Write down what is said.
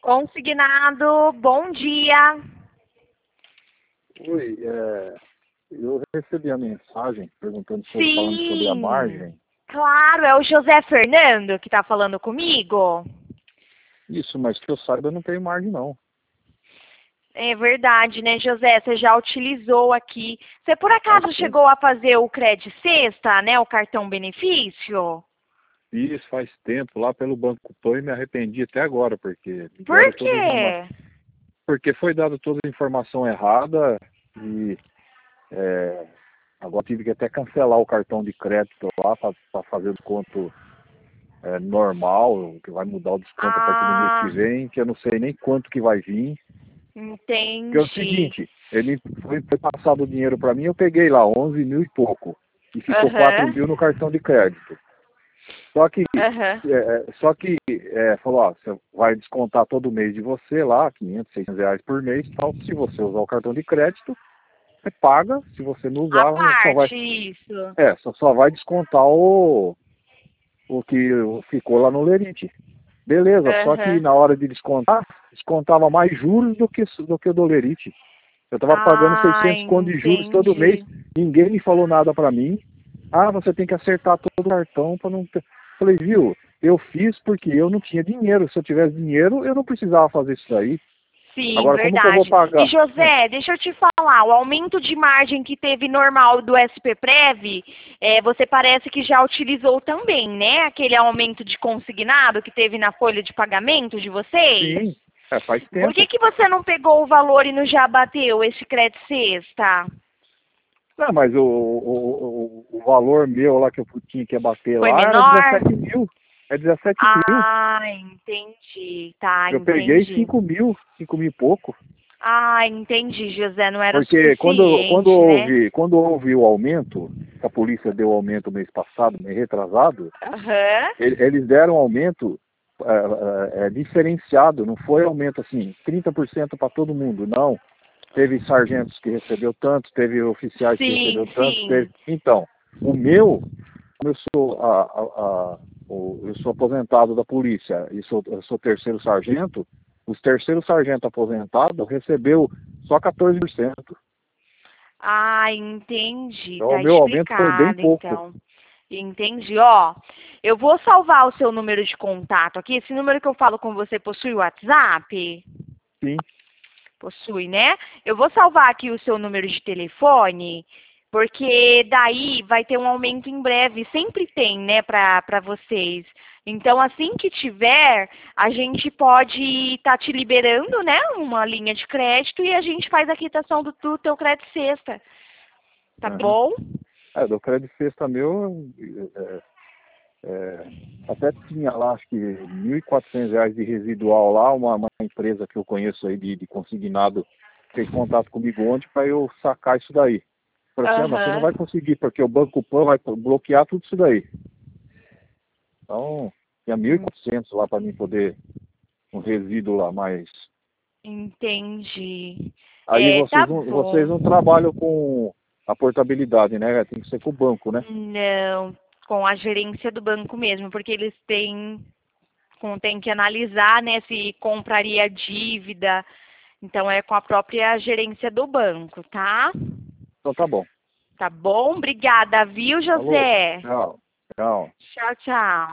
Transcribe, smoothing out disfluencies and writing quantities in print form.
Consignado, bom dia. Oi, eu recebi a mensagem falando sobre a Sim, margem. claro, é o José Fernando que está falando comigo. Isso, mas que eu saiba, eu não tenho margem, não. É verdade, né, José? Você já utilizou aqui. Você por acaso Faz tempo. chegou a fazer o Cred Sexta, né? O cartão benefício? Isso faz tempo, lá pelo Banco Pan, e me arrependi até agora, porque me Por deram todas as informações. quê? Porque foi dado toda a informação errada e é, agora tive que até cancelar o cartão de crédito lá para fazer o desconto normal, que vai mudar o desconto a partir do mês que Ah, vem, que eu não sei nem quanto que vai vir. Porque é o entendi. seguinte, ele foi passado o dinheiro para mim, eu peguei lá 11 mil e pouco, e ficou 4 Aham, mil no cartão de crédito. Só que, aham. falou, ó, você vai descontar todo mês de você lá, 500, 600 reais por mês, tal. Se você usar o cartão de crédito, você paga, se você não A usar, parte, isso. só vai descontar o que ficou lá no Lerite. Beleza, só que Aham. na hora de descontar, descontava mais juros do que o do Lerite. Eu estava pagando Ah, 600 conto de juros todo mês, entendi. ninguém me falou nada para mim. Ah, você tem que acertar todo o cartão para não ter... Falei, viu, eu fiz porque eu não tinha dinheiro. Se eu tivesse dinheiro, eu não precisava fazer isso daí. Sim, Agora, como que eu vou verdade. E pagar? José, deixa eu te falar, o aumento de margem que teve normal do SPPrev, você parece que já utilizou também, né? Aquele aumento de consignado que teve na folha de pagamento de vocês. Sim, faz Por que tempo. que você não pegou o valor e não já bateu esse crédito sexta? Não, mas o valor meu lá que eu tinha que bater Foi lá era menor? 17 mil. É 17 mil. Ah, entendi. Tá, Eu peguei entendi. 5 mil e pouco. Ah, entendi, José, não era o Porque suficiente, né? quando houve o aumento, que a polícia deu aumento mês passado, mês retrasado, Aham. eles deram aumento diferenciado, não foi aumento assim, 30% para todo mundo, não. Teve sargentos que recebeu tanto, teve oficiais que recebeu Sim, tanto, sim. Então, o meu, como eu sou, eu sou aposentado da polícia e eu sou terceiro sargento, os terceiros sargentos aposentados recebeu só 14%. Ah, entendi. Então, o Tá meu aumento foi bem explicado, pouco. então. Entendi. Ó, eu vou salvar o seu número de contato aqui. Esse número que eu falo com você possui WhatsApp? Sim. Possui, né? Eu vou salvar aqui o seu número de telefone, porque daí vai ter um aumento em breve. Sempre tem, né, para vocês. Então, assim que tiver, a gente pode estar te liberando, né, uma linha de crédito e a gente faz a quitação do teu crédito sexta. Tá Uhum. bom? Do crédito sexta meu, é, até tinha lá, acho que R$ 1.400 de residual lá, uma empresa que eu conheço aí de consignado fez contato comigo ontem para eu sacar isso daí. Falei assim, mas você não Aham. vai conseguir, porque o Banco Pan vai bloquear tudo isso daí. Então, tinha 1.400 lá para mim poder, um resíduo lá, mas Entendi. aí Tá vocês bom. não trabalham com a portabilidade, né? Tem que ser com o banco, né? Não, com a gerência do banco mesmo, porque eles têm que analisar, né, se compraria dívida. Então é com a própria gerência do banco, tá? Então tá bom. Tá bom? Obrigada, viu, Falou. José? Tchau. Tchau. Tchau, tchau.